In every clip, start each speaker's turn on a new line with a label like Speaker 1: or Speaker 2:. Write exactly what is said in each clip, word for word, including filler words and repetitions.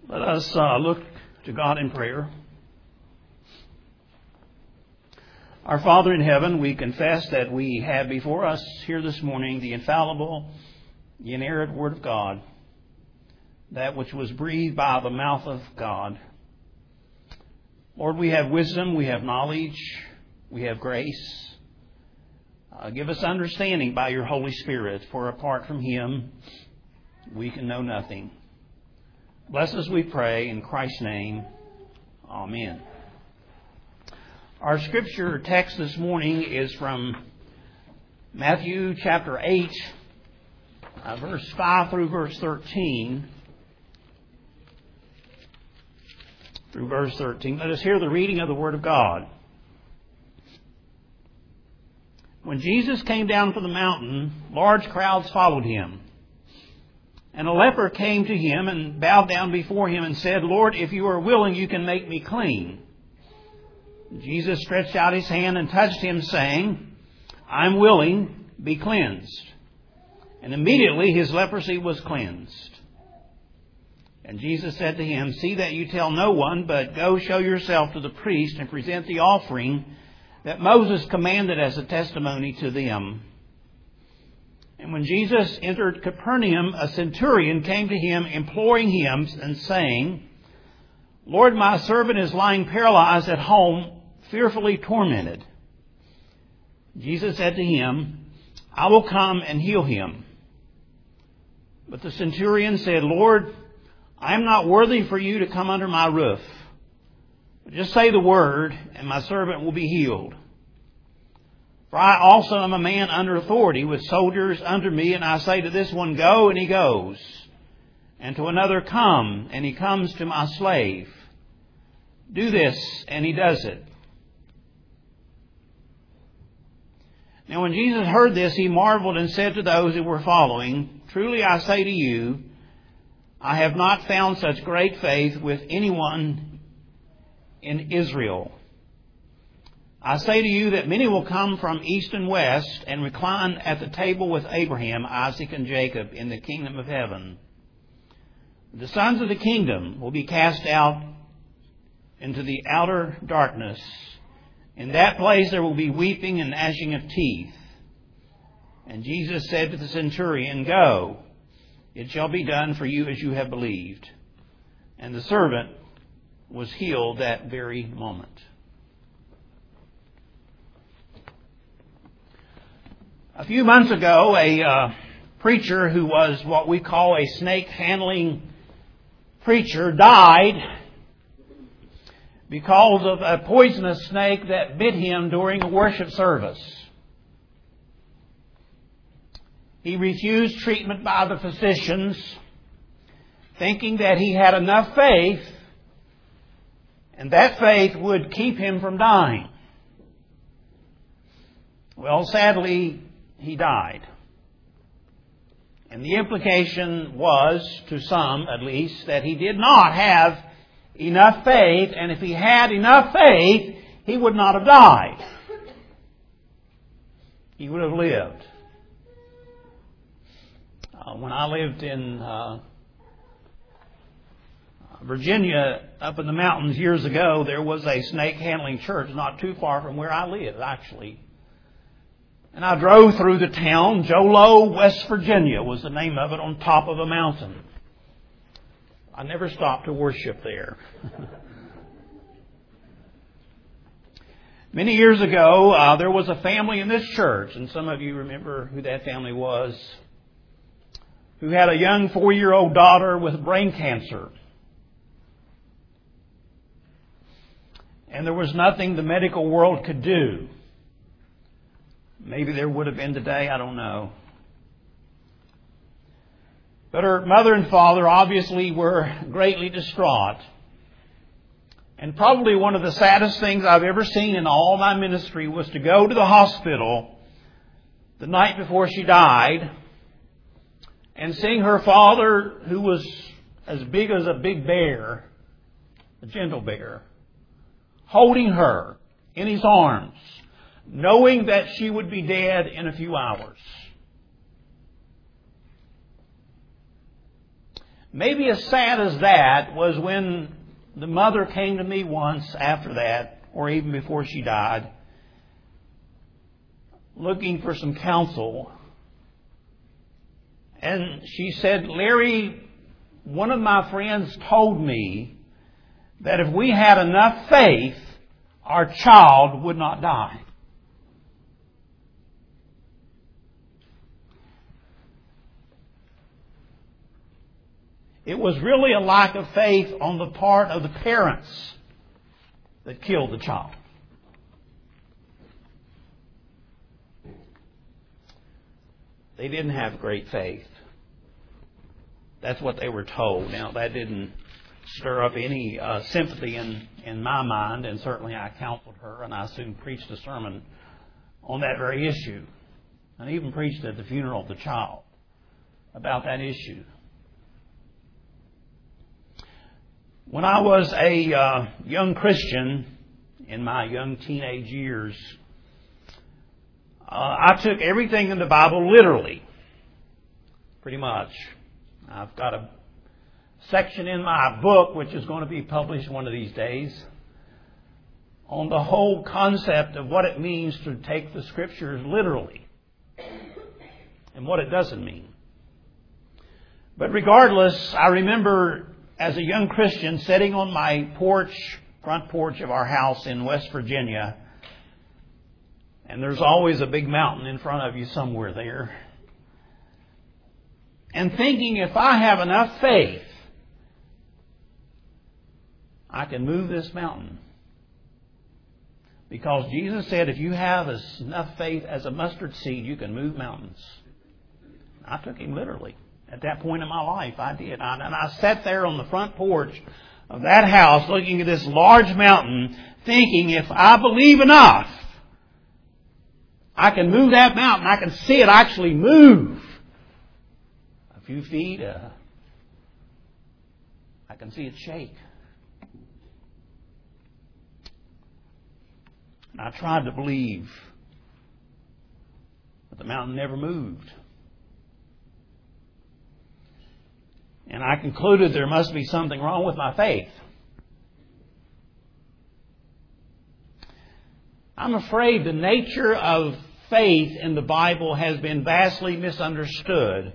Speaker 1: Let us uh, look to God in prayer. Our Father in heaven, we confess that we have before us here this morning the infallible, the inerrant Word of God, that which was breathed by the mouth of God. Lord, we have wisdom, we have knowledge, we have grace. Uh, give us understanding by your Holy Spirit, for apart from Him, we can know nothing. Bless us, we pray, in Christ's name. Amen. Our scripture text this morning is from Matthew chapter eight, uh, verse five through verse thirteen. Through verse thirteen. Let us hear the reading of the Word of God. When Jesus came down from the mountain, large crowds followed him. And a leper came to him and bowed down before him and said, "Lord, if you are willing, you can make me clean." Jesus stretched out his hand and touched him, saying, "I'm willing, be cleansed." And immediately his leprosy was cleansed. And Jesus said to him, "See that you tell no one, but go show yourself to the priest and present the offering that Moses commanded as a testimony to them." And when Jesus entered Capernaum, a centurion came to him, imploring him and saying, "Lord, my servant is lying paralyzed at home, fearfully tormented." Jesus said to him, "I will come and heal him." But the centurion said, "Lord, I am not worthy for you to come under my roof. Just say the word, and my servant will be healed. For I also am a man under authority, with soldiers under me, and I say to this one, 'Go,' and he goes, and to another, 'Come,' and he comes to my slave. 'Do this,' and he does it." Now when Jesus heard this, he marveled and said to those who were following, "Truly I say to you, I have not found such great faith with anyone in Israel. I say to you that many will come from east and west and recline at the table with Abraham, Isaac, and Jacob in the kingdom of heaven. The sons of the kingdom will be cast out into the outer darkness. In that place there will be weeping and gnashing of teeth." And Jesus said to the centurion, "Go, it shall be done for you as you have believed." And the servant was healed that very moment. A few months ago, a uh, preacher who was what we call a snake handling preacher died because of a poisonous snake that bit him during a worship service. He refused treatment by the physicians, thinking that he had enough faith, and that faith would keep him from dying. Well, sadly, he died. And the implication was, to some at least, that he did not have enough faith, and if he had enough faith, he would not have died. He would have lived. Uh, when I lived in uh, Virginia, up in the mountains years ago, there was a snake handling church not too far from where I lived, actually. And I drove through the town. Jolo, West Virginia was the name of it, on top of a mountain. I never stopped to worship there. Many years ago, uh, there was a family in this church, and some of you remember who that family was, who had a young four-year-old daughter with brain cancer. And there was nothing the medical world could do. Maybe there would have been today, I don't know. But her mother and father obviously were greatly distraught. And probably one of the saddest things I've ever seen in all my ministry was to go to the hospital the night before she died and seeing her father, who was as big as a big bear, a gentle bear, holding her in his arms, knowing that she would be dead in a few hours. Maybe as sad as that was when the mother came to me once after that, or even before she died, looking for some counsel. And she said, Larry, one of my friends told me that if we had enough faith, our child would not die. It was really a lack of faith on the part of the parents that killed the child. They didn't have great faith. That's what they were told. Now, that didn't stir up any uh, sympathy in, in my mind, and certainly I counseled her, and I soon preached a sermon on that very issue, and even preached at the funeral of the child about that issue. When I was a uh, young Christian, in my young teenage years, uh, I took everything in the Bible literally, pretty much. I've got a section in my book, which is going to be published one of these days, on the whole concept of what it means to take the Scriptures literally and what it doesn't mean. But regardless, I remember as a young Christian sitting on my porch, front porch of our house in West Virginia, and there's always a big mountain in front of you somewhere there, and thinking, if I have enough faith, I can move this mountain. Because Jesus said, if you have enough faith as a mustard seed, you can move mountains. I took Him literally. At that point in my life, I did. I, and I sat there on the front porch of that house looking at this large mountain, thinking, if I believe enough, I can move that mountain. I can see it actually move. A few feet, uh, I can see it shake. And I tried to believe, but the mountain never moved. And I concluded there must be something wrong with my faith. I'm afraid the nature of faith in the Bible has been vastly misunderstood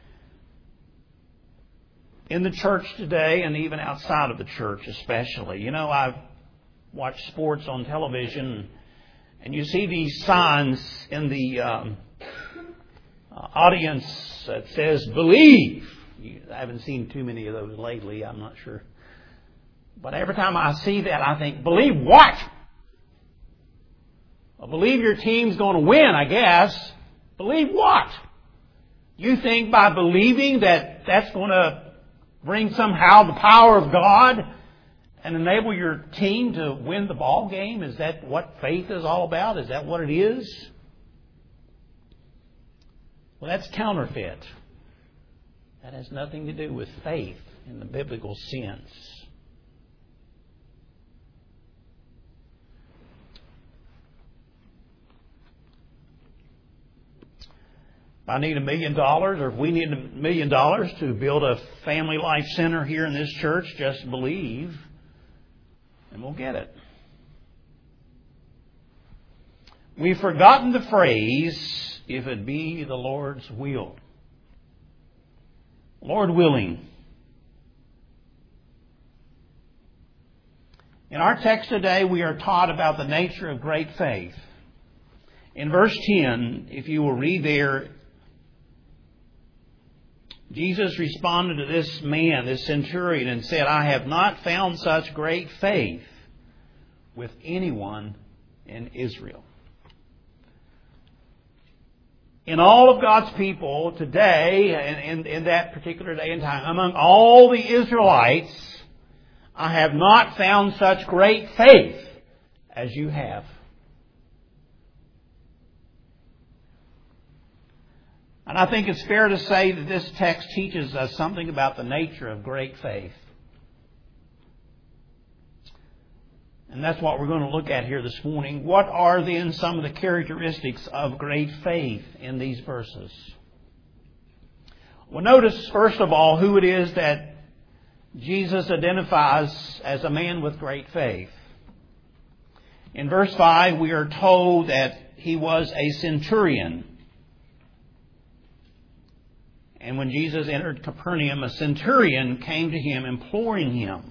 Speaker 1: in the church today and even outside of the church especially. You know, I've watched sports on television, and you see these signs in the um, audience that says, believe. I haven't seen too many of those lately, I'm not sure. But every time I see that, I think, believe what? Well, believe your team's going to win, I guess. Believe what? You think by believing that that's going to bring somehow the power of God and enable your team to win the ball game? Is that what faith is all about? Is that what it is? Well, that's counterfeit. That has nothing to do with faith in the biblical sense. If I need a million dollars, or if we need a million dollars to build a family life center here in this church, just believe, and we'll get it. We've forgotten the phrase, if it be the Lord's will. Lord willing. In our text today, we are taught about the nature of great faith. In verse ten, if you will read there, Jesus responded to this man, this centurion, and said, I have not found such great faith with anyone in Israel. In all of God's people today, and in, in that particular day and time, among all the Israelites, I have not found such great faith as you have. And I think it's fair to say that this text teaches us something about the nature of great faith. And that's what we're going to look at here this morning. What are then some of the characteristics of great faith in these verses? Well, notice first of all who it is that Jesus identifies as a man with great faith. In verse five, we are told that he was a centurion. And when Jesus entered Capernaum, a centurion came to him, imploring him.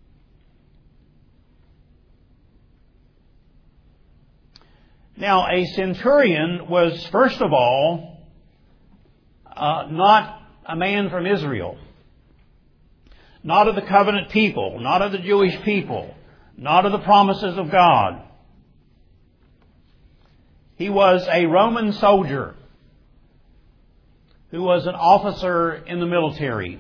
Speaker 1: Now, a centurion was, first of all, uh, not a man from Israel, not of the covenant people, not of the Jewish people, not of the promises of God. He was a Roman soldier who was an officer in the military.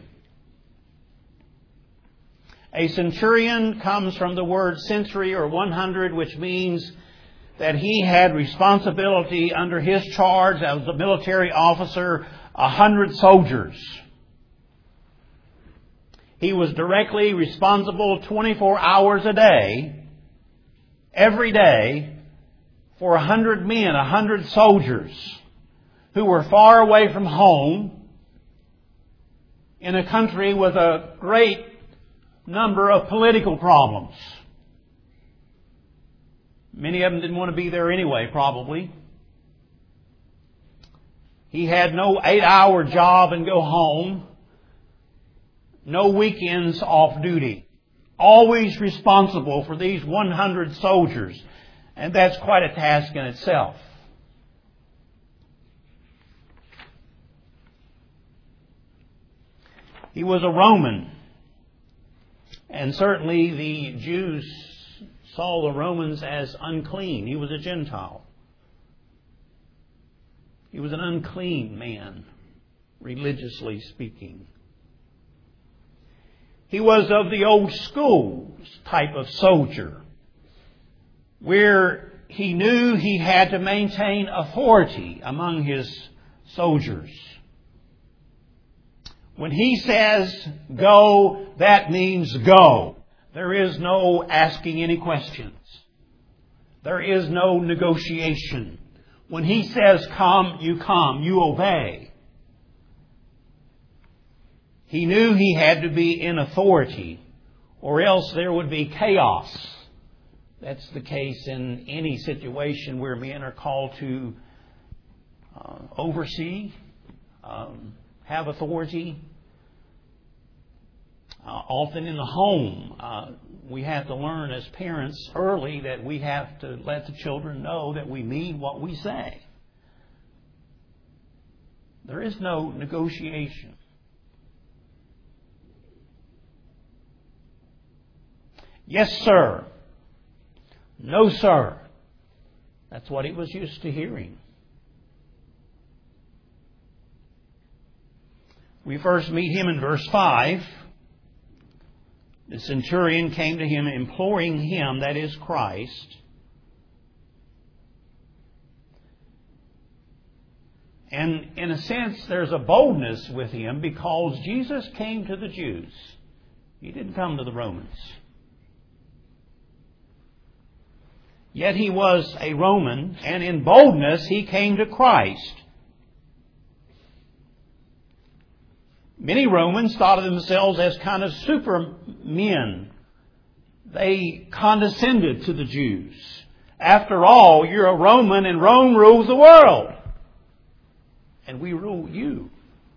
Speaker 1: A centurion comes from the word century or one hundred, which means that he had responsibility under his charge as a military officer, a hundred soldiers. He was directly responsible twenty-four hours a day, every day, for a hundred men, a hundred soldiers who were far away from home in a country with a great number of political problems. Many of them didn't want to be there anyway, probably. He had no eight-hour job and go home. No weekends off duty. Always responsible for these one hundred soldiers. And that's quite a task in itself. He was a Roman. And certainly the Jews saw the Romans as unclean. He was a Gentile. He was an unclean man, religiously speaking. He was of the old school type of soldier, where he knew he had to maintain authority among his soldiers. When he says go, that means go. There is no asking any questions. There is no negotiation. When he says come, you come, you obey. He knew he had to be in authority, or else there would be chaos. That's the case in any situation where men are called to uh, oversee, um, have authority. Uh, often in the home, uh, we have to learn as parents early that we have to let the children know that we mean what we say. There is no negotiation. Yes, sir. No, sir. That's what he was used to hearing. We first meet him in verse five. The centurion came to him imploring him, that is Christ, and in a sense there's a boldness with him because Jesus came to the Jews. He didn't come to the Romans. Yet he was a Roman, and in boldness he came to Christ. Many Romans thought of themselves as kind of supermen. They condescended to the Jews. After all, you're a Roman and Rome rules the world. And we rule you.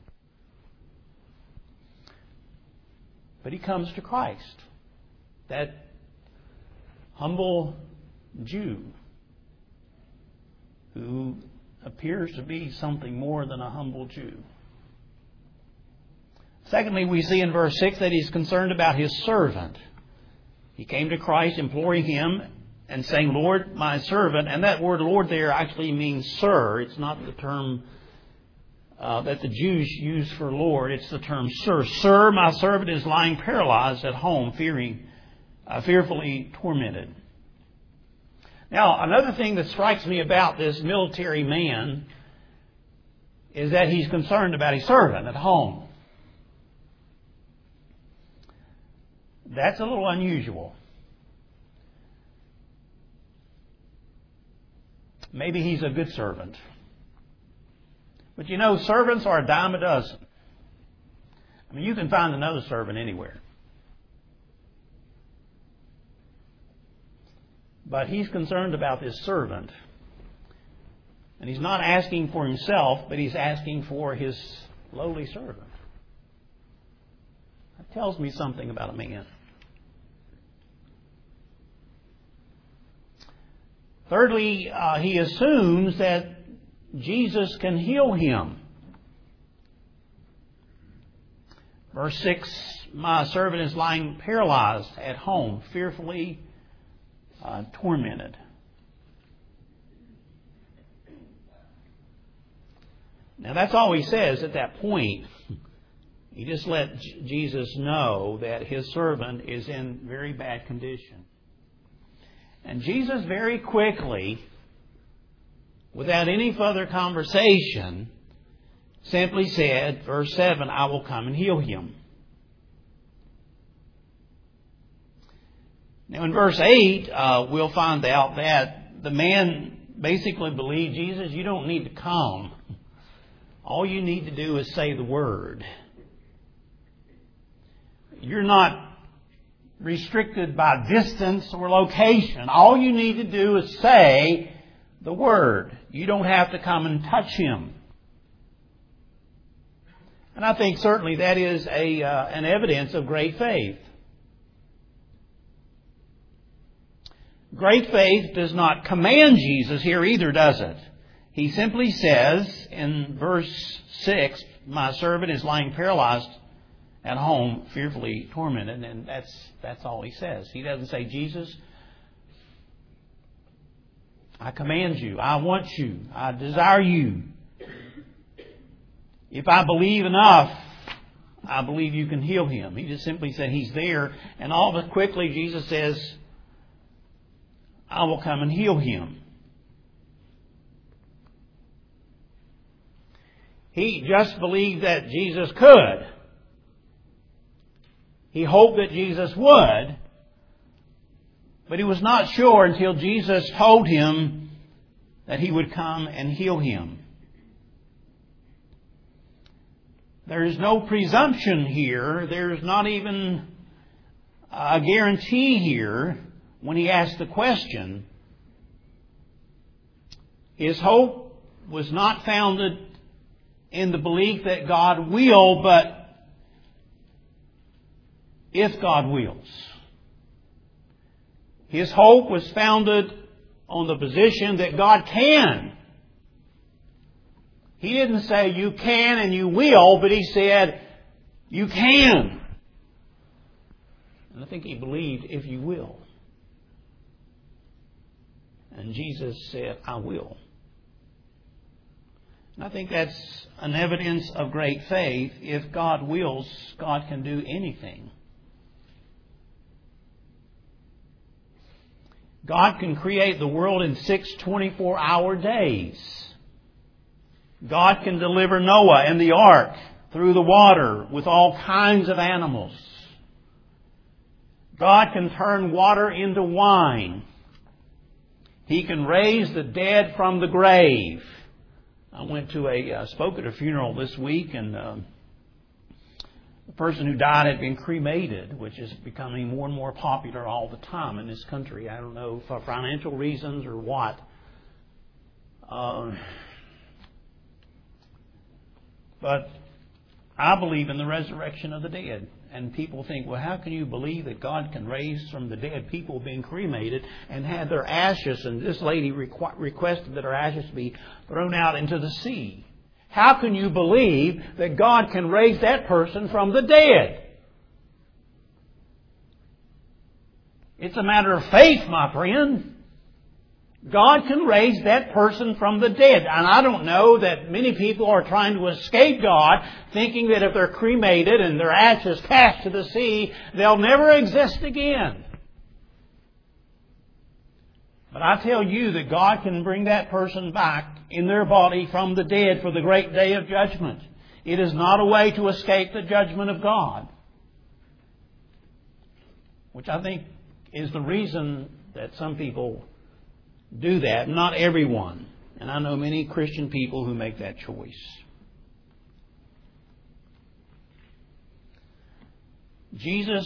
Speaker 1: But he comes to Christ, that humble Jew who appears to be something more than a humble Jew. Secondly, we see in verse six that he's concerned about his servant. He came to Christ imploring him and saying, Lord, my servant. And that word Lord there actually means sir. It's not the term uh, that the Jews use for Lord. It's the term sir. Sir, my servant is lying paralyzed at home, fearing, uh, fearfully tormented. Now, another thing that strikes me about this military man is that he's concerned about his servant at home. That's a little unusual. Maybe he's a good servant. But you know, servants are a dime a dozen. I mean, you can find another servant anywhere. But he's concerned about this servant. And he's not asking for himself, but he's asking for his lowly servant. That tells me something about a man. Thirdly, uh, he assumes that Jesus can heal him. Verse six, my servant is lying paralyzed at home, fearfully uh, tormented. Now that's all he says at that point. He just let J- Jesus know that his servant is in very bad condition. And Jesus very quickly, without any further conversation, simply said, verse seven, I will come and heal him. Now in verse eight, uh, we'll find out that the man basically believed, Jesus, you don't need to come. All you need to do is say the word. You're not restricted by distance or location. All you need to do is say the word. You don't have to come and touch him. And I think certainly that is a uh, an evidence of great faith. Great faith does not command Jesus here either, does it? He simply says in verse six, my servant is lying paralyzed at home, fearfully tormented, and that's that's all he says. He doesn't say, Jesus, I command you, I want you, I desire you. If I believe enough, I believe you can heal him. He just simply said he's there, and all but quickly Jesus says, I will come and heal him. He just believed that Jesus could. He hoped that Jesus would, but he was not sure until Jesus told him that he would come and heal him. There is no presumption here. There's not even a guarantee here when he asked the question. His hope was not founded in the belief that God will, but if God wills. His hope was founded on the position that God can. He didn't say you can and you will, but he said you can. And I think he believed if you will. And Jesus said, I will. And I think that's an evidence of great faith. If God wills, God can do anything. God can create the world in six twenty-four hour days. God can deliver Noah and the ark through the water with all kinds of animals. God can turn water into wine. He can raise the dead from the grave. I went to a, uh, spoke at a funeral this week, and uh, the person who died had been cremated, which is becoming more and more popular all the time in this country. I don't know for financial reasons or what. Uh, but I believe in the resurrection of the dead. And people think, well, how can you believe that God can raise from the dead people being cremated and had their ashes? And this lady requ- requested that her ashes be thrown out into the sea. How can you believe that God can raise that person from the dead? It's a matter of faith, my friend. God can raise that person from the dead. And I don't know that many people are trying to escape God, thinking that if they're cremated and their ashes cast to the sea, they'll never exist again. But I tell you that God can bring that person back in their body from the dead for the great day of judgment. It is not a way to escape the judgment of God. Which I think is the reason that some people do that. Not everyone. And I know many Christian people who make that choice. Jesus,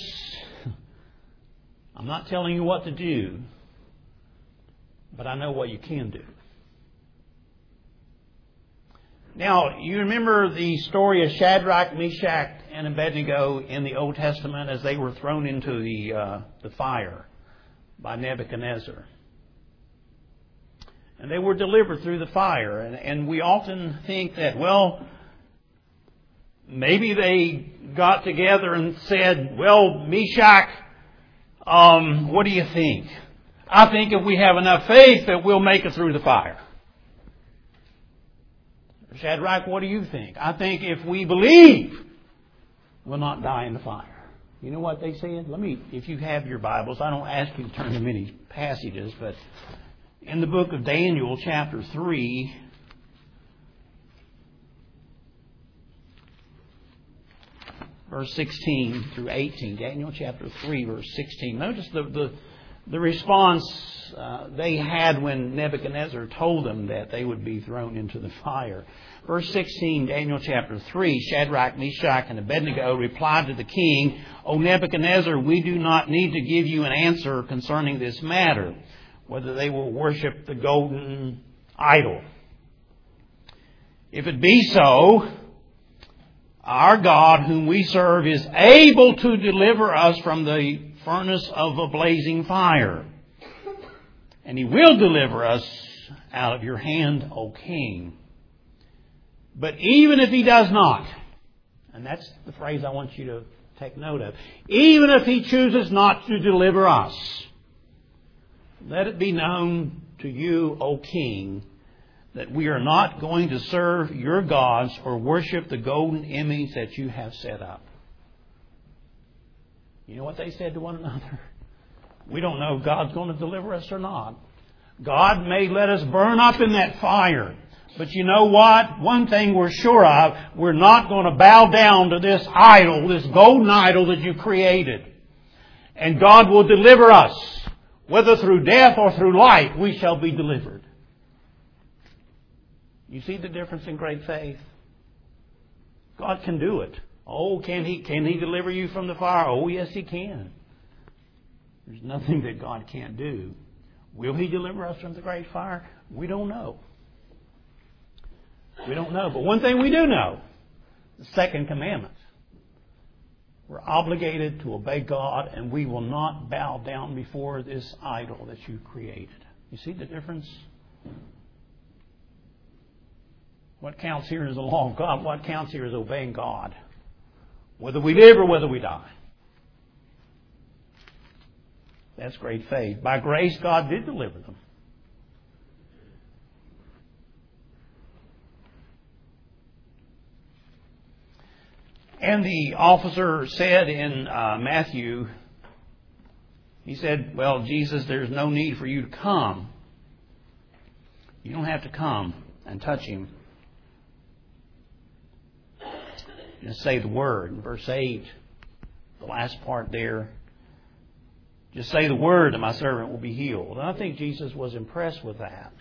Speaker 1: I'm not telling you what to do, but I know what you can do. Now, you remember the story of Shadrach, Meshach, and Abednego in the Old Testament as they were thrown into the uh, the fire by Nebuchadnezzar. And they were delivered through the fire. And, and we often think that, well, maybe they got together and said, well, Meshach, um, what do you think? I think if we have enough faith that we'll make it through the fire. Shadrach, what do you think? I think if we believe, we'll not die in the fire. You know what they said? Let me, if you have your Bibles, I don't ask you to turn to many passages, but in the book of Daniel, chapter three, verse sixteen through eighteen. Daniel chapter three, verse sixteen. Notice the the, the response uh, they had when Nebuchadnezzar told them that they would be thrown into the fire. Verse sixteen, Daniel chapter three, Shadrach, Meshach, and Abednego replied to the king, O Nebuchadnezzar, we do not need to give you an answer concerning this matter, whether they will worship the golden idol. If it be so, our God, whom we serve, is able to deliver us from the furnace of a blazing fire. And He will deliver us out of your hand, O king. But even if He does not, and that's the phrase I want you to take note of, even if He chooses not to deliver us, let it be known to you, O king, that we are not going to serve your gods or worship the golden image that you have set up. You know what they said to one another? We don't know if God's going to deliver us or not. God may let us burn up in that fire. But you know what? One thing we're sure of, we're not going to bow down to this idol, this golden idol that you created. And God will deliver us. Whether through death or through life, we shall be delivered. You see the difference in great faith? God can do it. Oh, can He, can He deliver you from the fire? Oh, yes, He can. There's nothing that God can't do. Will He deliver us from the great fire? We don't know. We don't know. But one thing we do know, the second commandment. We're obligated to obey God, and we will not bow down before this idol that you created. You see the difference? What counts here is the law of God. What counts here is obeying God. Whether we live or whether we die. That's great faith. By grace, God did deliver them. And the officer said in uh, Matthew, he said, well, Jesus, there's no need for you to come. You don't have to come and touch Him. Just say the word. In verse eight, the last part there, just say the word and my servant will be healed. And I think Jesus was impressed with that.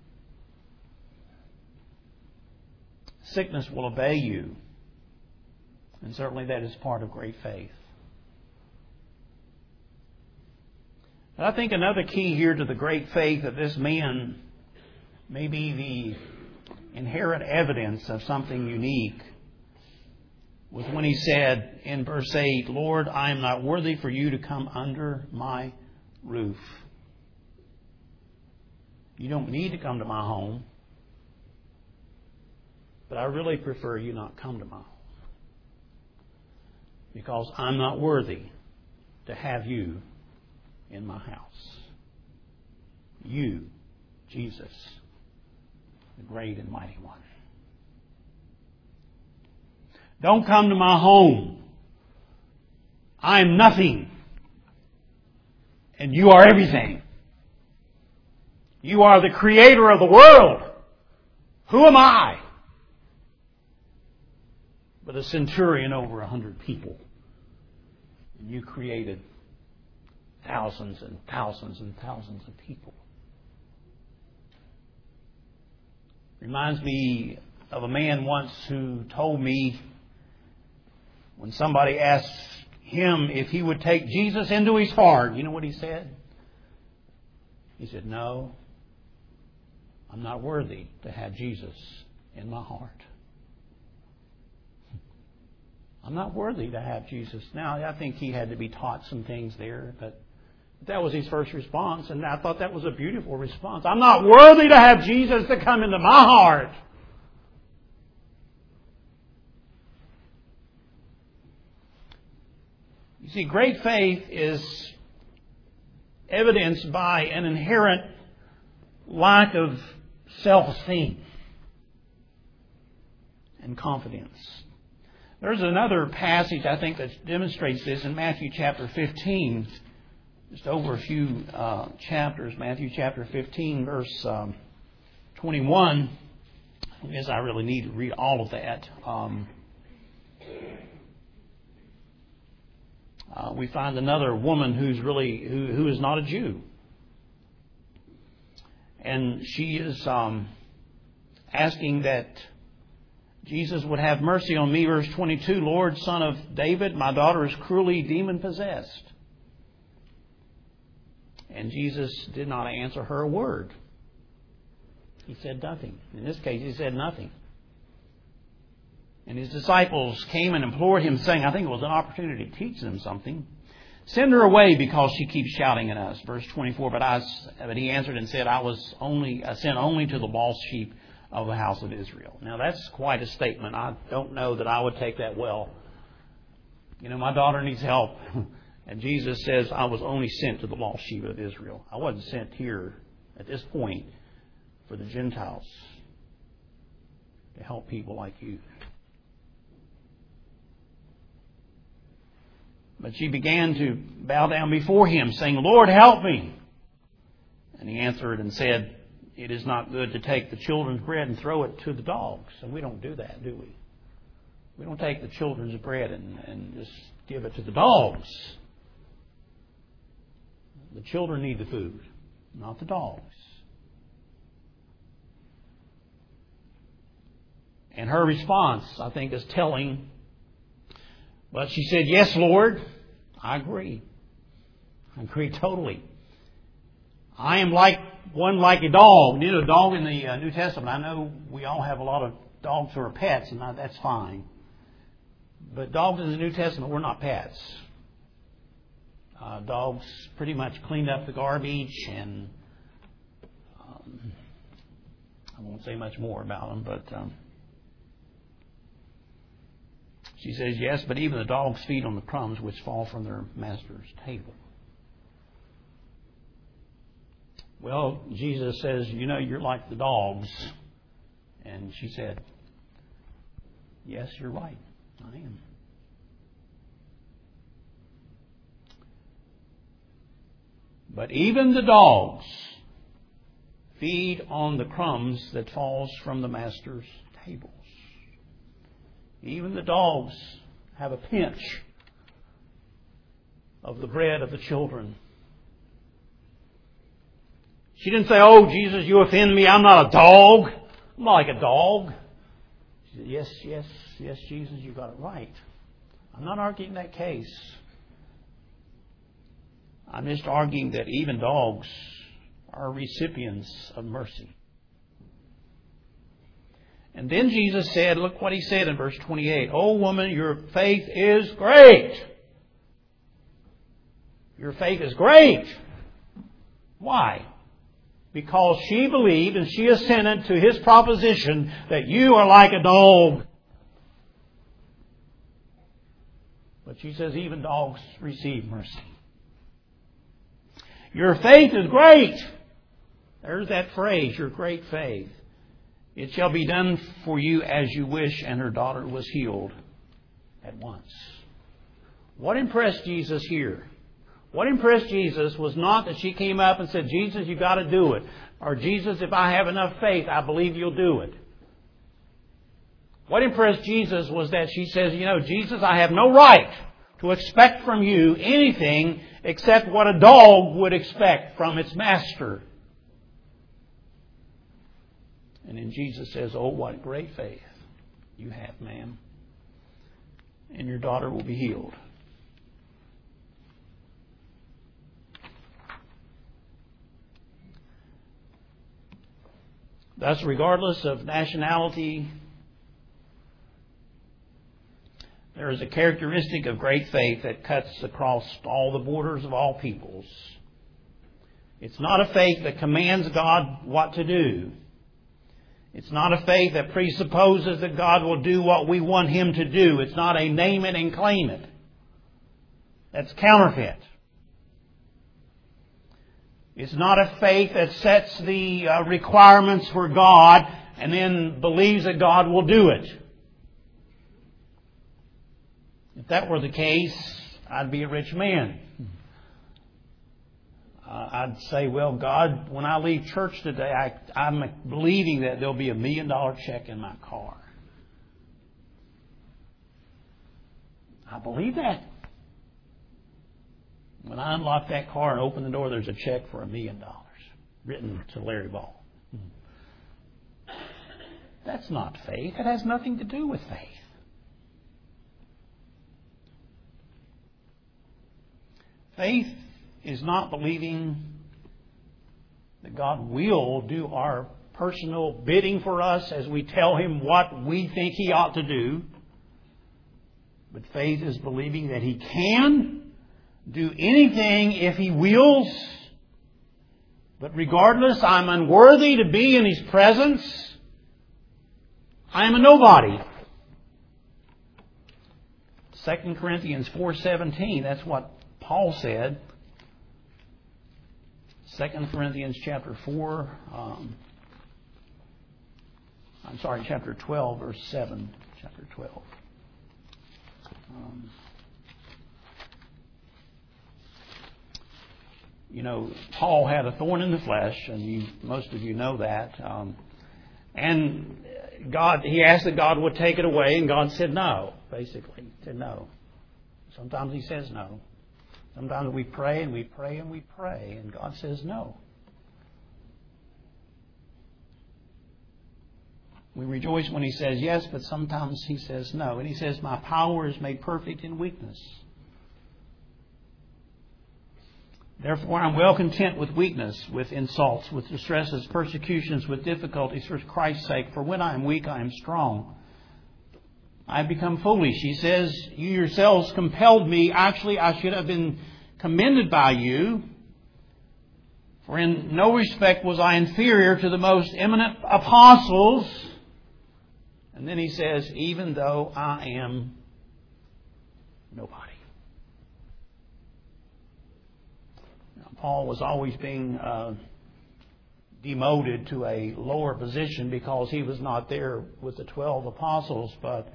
Speaker 1: Sickness will obey you. And certainly that is part of great faith. But I think another key here to the great faith of this man may be the inherent evidence of something unique. Was when he said in verse eight, Lord, I am not worthy for you to come under my roof. You don't need to come to my home, but I really prefer you not come to my home. Because I'm not worthy to have you in my house. You, Jesus, the great and mighty one. Don't come to my home. I am nothing. And you are everything. You are the creator of the world. Who am I? But a centurion over a hundred people. And you created thousands and thousands and thousands of people. Reminds me of a man once who told me when somebody asked him if he would take Jesus into his heart. You know what he said? He said, "No, I'm not worthy to have Jesus in my heart. I'm not worthy to have Jesus." Now, I think he had to be taught some things there, but that was his first response, and I thought that was a beautiful response. I'm not worthy to have Jesus to come into my heart. You see, great faith is evidenced by an inherent lack of self-esteem and confidence. There's another passage, I think, that demonstrates this in Matthew chapter fifteen. Just over a few uh, chapters. Matthew chapter fifteen, verse um, twenty-one. I guess I really need to read all of that. Um, uh, we find another woman who's really who, who is not a Jew. And she is um, asking that Jesus would have mercy on me. Verse twenty-two, "Lord, Son of David, my daughter is cruelly demon-possessed." And Jesus did not answer her a word. He said nothing. In this case, he said nothing. And his disciples came and implored him, saying, I think it was an opportunity to teach them something, "Send her away, because she keeps shouting at us." Verse twenty-four, but, I, but he answered and said, I was only I sent only to the lost sheep of the house of Israel. Now, that's quite a statement. I don't know that I would take that well. You know, my daughter needs help. And Jesus says, I was only sent to the lost sheep of Israel. I wasn't sent here at this point for the Gentiles to help people like you. But she began to bow down before him, saying, "Lord, help me." And he answered and said, "It is not good to take the children's bread and throw it to the dogs." And we don't do that, do we? We don't take the children's bread and, and just give it to the dogs. The children need the food, not the dogs. And her response, I think, is telling. But she said, "Yes, Lord, I agree. I agree totally. I am like one like a dog." You know, a dog in the uh, New Testament. I know we all have a lot of dogs who are pets, and that's fine. But dogs in the New Testament were not pets. Uh, dogs pretty much cleaned up the garbage, and um, I won't say much more about them, but um, she says, "Yes, but even the dogs feed on the crumbs which fall from their master's table." Well, Jesus says, "You know, you're like the dogs." And she said, "Yes, you're right. I am." But even the dogs feed on the crumbs that falls from the master's tables. Even the dogs have a pinch of the bread of the children. She didn't say, "Oh, Jesus, you offend me. I'm not a dog. I'm not like a dog." She said, "Yes, yes, yes, Jesus, you got it right. I'm not arguing that case. I'm just arguing that even dogs are recipients of mercy." And then Jesus said, look what he said in verse twenty-eight. "Oh, woman, your faith is great." Your faith is great. Why? Because she believed and she assented to his proposition that you are like a dog. But she says even dogs receive mercy. Your faith is great. There's that phrase, your great faith. "It shall be done for you as you wish," and her daughter was healed at once. What impressed Jesus here? What impressed Jesus was not that she came up and said, "Jesus, you've got to do it." Or, "Jesus, if I have enough faith, I believe you'll do it." What impressed Jesus was that she says, "You know, Jesus, I have no right to expect from you anything except what a dog would expect from its master." And then Jesus says, "Oh, what great faith you have, ma'am. And your daughter will be healed." Thus, regardless of nationality, there is a characteristic of great faith that cuts across all the borders of all peoples. It's not a faith that commands God what to do. It's not a faith that presupposes that God will do what we want Him to do. It's not a name it and claim it. That's counterfeit. It's not a faith that sets the uh, requirements for God and then believes that God will do it. If that were the case, I'd be a rich man. Uh, I'd say, well, God, when I leave church today, I, I'm believing that there'll be a million dollar check in my car. I believe that. When I unlock that car and open the door, there's a check for a million dollars written to Larry Ball. That's not faith. It has nothing to do with faith. Faith is not believing that God will do our personal bidding for us as we tell Him what we think He ought to do. But faith is believing that He can do anything if He wills. But regardless, I'm unworthy to be in His presence. I am a nobody. Second Corinthians four seventeen, that's what Paul said. Second Corinthians chapter four, um, I'm sorry, chapter twelve, verse seven. Chapter twelve. Um, you know, Paul had a thorn in the flesh, and you, most of you know that. Um, and God, he asked that God would take it away, and God said no, basically. He said no. Sometimes He says no. Sometimes we pray and we pray and we pray, and God says no. We rejoice when He says yes, but sometimes He says no. And He says, my power is made perfect in weakness. Therefore, I'm well content with weakness, with insults, with distresses, persecutions, with difficulties for Christ's sake. For when I am weak, I am strong. I have become foolish. He says, you yourselves compelled me. Actually, I should have been commended by you. For in no respect was I inferior to the most eminent apostles. And then he says, even though I am nobody. Now, Paul was always being uh, demoted to a lower position because he was not there with the twelve apostles, but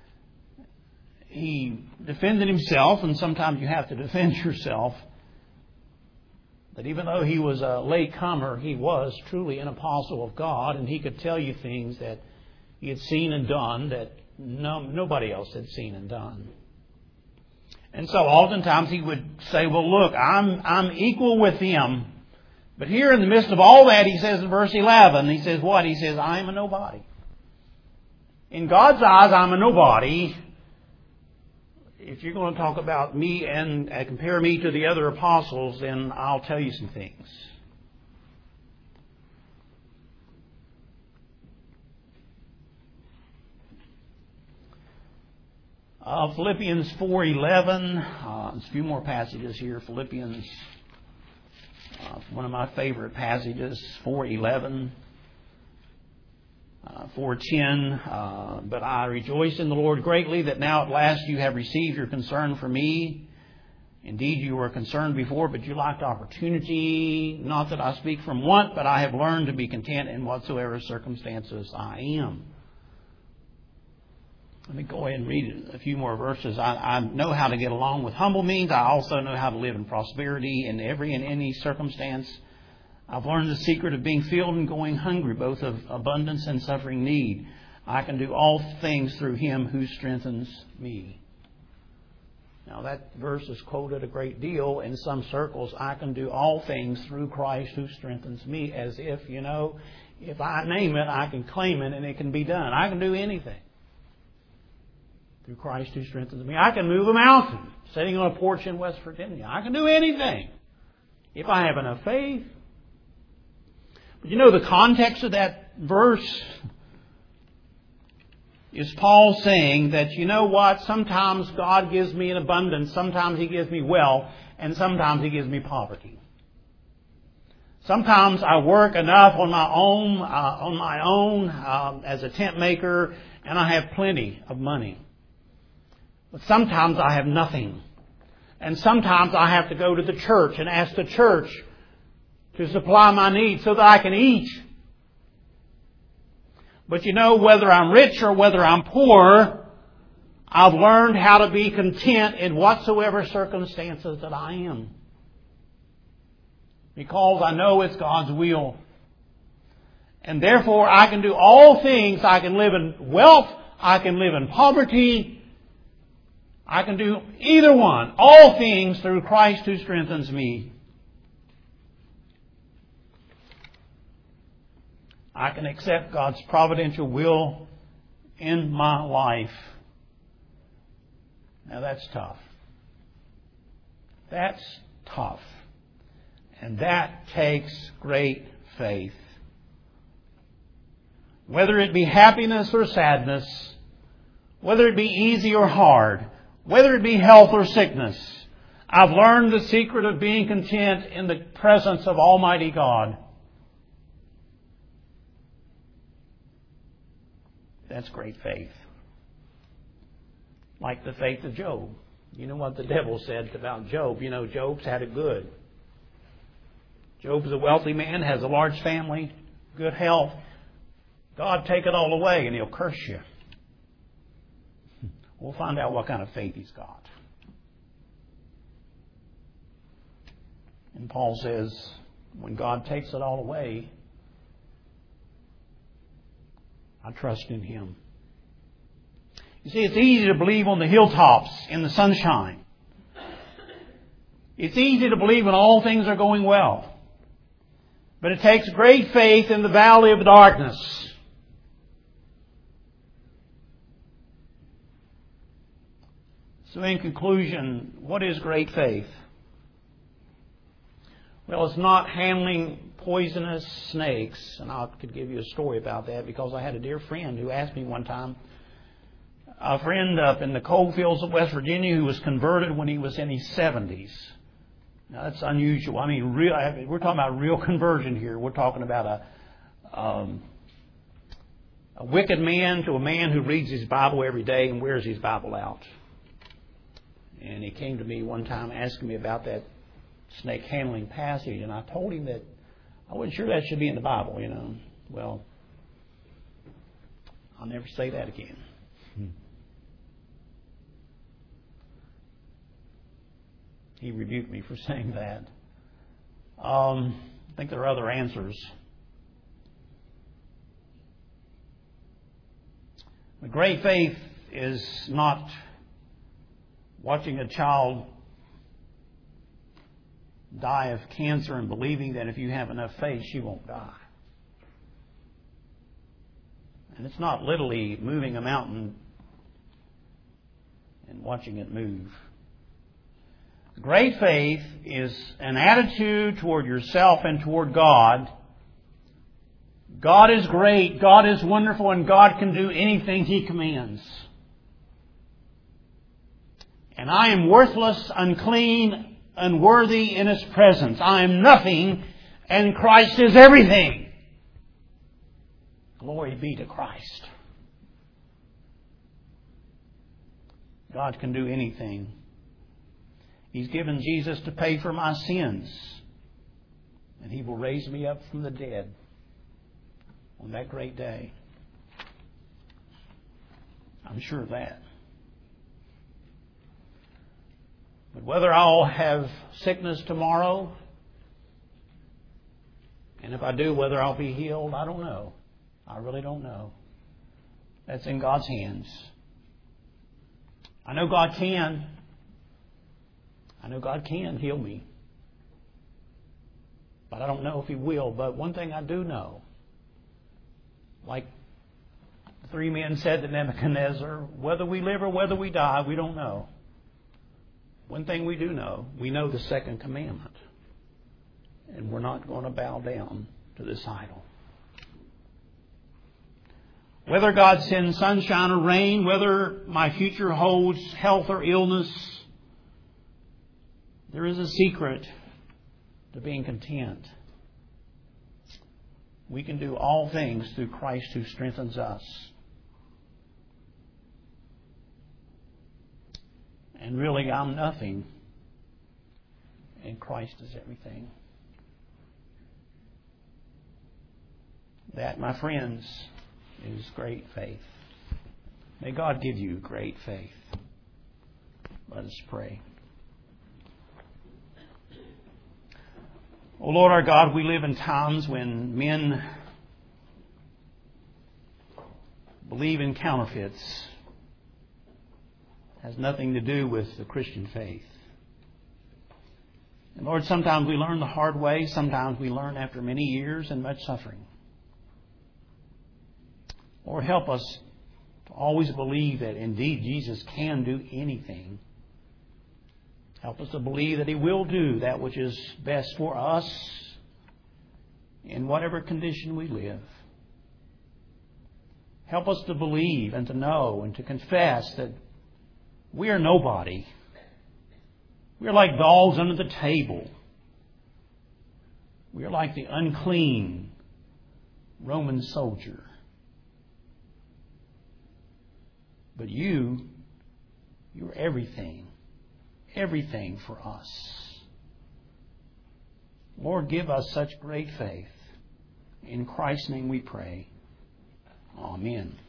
Speaker 1: he defended himself, and sometimes you have to defend yourself, that even though he was a latecomer, he was truly an apostle of God, and he could tell you things that he had seen and done that no, nobody else had seen and done. And so oftentimes he would say, well, look, I'm, I'm equal with him. But here in the midst of all that, he says in verse eleven, he says what? He says, I'm a nobody. In God's eyes, I'm a nobody. If you're going to talk about me and uh, compare me to the other apostles, then I'll tell you some things. Uh, Philippians four eleven. Uh, there's a few more passages here. Philippians, uh, one of my favorite passages, four eleven. Uh, four ten, uh, but I rejoice in the Lord greatly that now at last you have received your concern for me. Indeed, you were concerned before, but you lacked opportunity. Not that I speak from want, but I have learned to be content in whatsoever circumstances I am. Let me go ahead and read a few more verses. I, I know how to get along with humble means. I also know how to live in prosperity in every and any circumstance. I've learned the secret of being filled and going hungry, both of abundance and suffering need. I can do all things through Him who strengthens me. Now that verse is quoted a great deal in some circles. I can do all things through Christ who strengthens me, as if, you know, if I name it, I can claim it and it can be done. I can do anything through Christ who strengthens me. I can move a mountain sitting on a porch in West Virginia. I can do anything if I have enough faith. But you know the context of that verse is Paul saying that, you know what, sometimes God gives me an abundance, sometimes He gives me wealth, and sometimes He gives me poverty. Sometimes I work enough on my own, uh, on my own uh, as a tent maker, and I have plenty of money. But sometimes I have nothing. And sometimes I have to go to the church and ask the church to supply my needs so that I can eat. But you know, whether I'm rich or whether I'm poor, I've learned how to be content in whatsoever circumstances that I am. Because I know it's God's will. And therefore I can do all things. I can live in wealth. I can live in poverty. I can do either one. All things through Christ who strengthens me. I can accept God's providential will in my life. Now that's tough. That's tough. And that takes great faith. Whether it be happiness or sadness, whether it be easy or hard, whether it be health or sickness, I've learned the secret of being content in the presence of Almighty God. That's great faith. Like the faith of Job. You know what the devil said about Job? You know, Job's had it good. Job's a wealthy man, has a large family, good health. God take it all away and He'll curse you. We'll find out what kind of faith he's got. And Paul says, when God takes it all away, I trust in Him. You see, it's easy to believe on the hilltops in the sunshine. It's easy to believe when all things are going well. But it takes great faith in the valley of darkness. So in conclusion, what is great faith? Well, it's not handling poisonous snakes. And I could give you a story about that because I had a dear friend who asked me one time, a friend up in the coal fields of West Virginia who was converted when he was in his seventies. Now, that's unusual. I mean, real, we're talking about real conversion here. We're talking about a, um, a wicked man to a man who reads his Bible every day and wears his Bible out. And he came to me one time asking me about that snake handling passage, and I told him that I wasn't sure that should be in the Bible, you know. Well, I'll never say that again. Hmm. He rebuked me for saying that. Um, I think there are other answers. But great faith is not watching a child die of cancer and believing that if you have enough faith, she won't die. And it's not literally moving a mountain and watching it move. Great faith is an attitude toward yourself and toward God. God is great, God is wonderful, and God can do anything He commands. And I am worthless, unclean, unworthy in His presence. I am nothing, and Christ is everything. Glory be to Christ. God can do anything. He's given Jesus to pay for my sins. And He will raise me up from the dead on that great day. I'm sure of that. But whether I'll have sickness tomorrow, and if I do, whether I'll be healed, I don't know. I really don't know. That's in God's hands. I know God can. I know God can heal me. But I don't know if He will. But one thing I do know, like the three men said to Nebuchadnezzar, whether we live or whether we die, we don't know. One thing we do know, we know the second commandment. And we're not going to bow down to this idol. Whether God sends sunshine or rain, whether my future holds health or illness, there is a secret to being content. We can do all things through Christ who strengthens us. And really, I'm nothing, and Christ is everything. That, my friends, is great faith. May God give you great faith. Let us pray. O Lord our God, we live in times when men believe in counterfeits. It has nothing to do with the Christian faith. And Lord, sometimes we learn the hard way. Sometimes we learn after many years and much suffering. Lord, help us to always believe that indeed Jesus can do anything. Help us to believe that He will do that which is best for us in whatever condition we live. Help us to believe and to know and to confess that we are nobody. We are like dogs under the table. We are like the unclean Roman soldier. But you, you are everything, everything for us. Lord, give us such great faith. In Christ's name we pray. Amen.